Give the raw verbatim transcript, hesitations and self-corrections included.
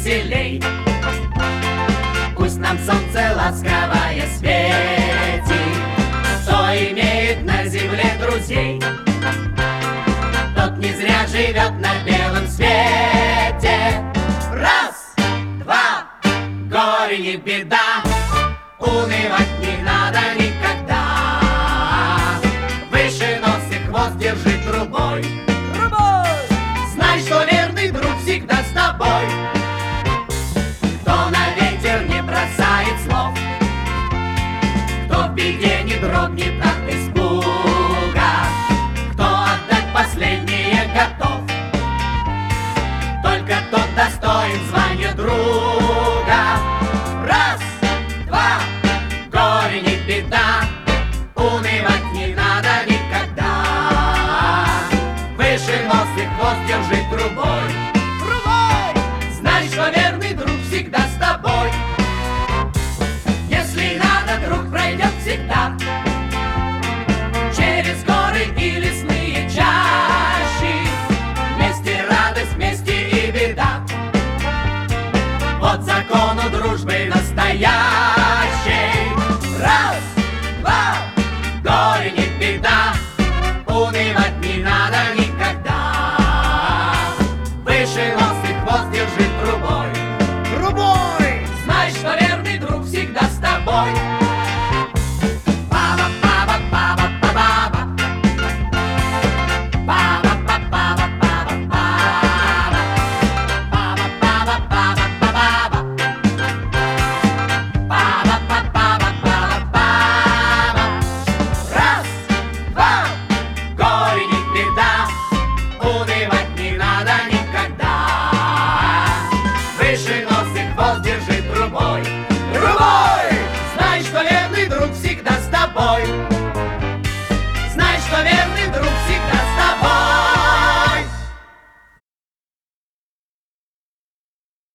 веселей. Пусть нам солнце ласковое светит, кто имеет на земле друзей, тот не зря живет на белом свете. Раз, два, горе не беда, унывать не надо никогда. Выше нос и хвост держи трубой, трубой. Знай, что верный друг всегда с тобой. Кто на ветер не бросает слов, кто в беде не дрогнет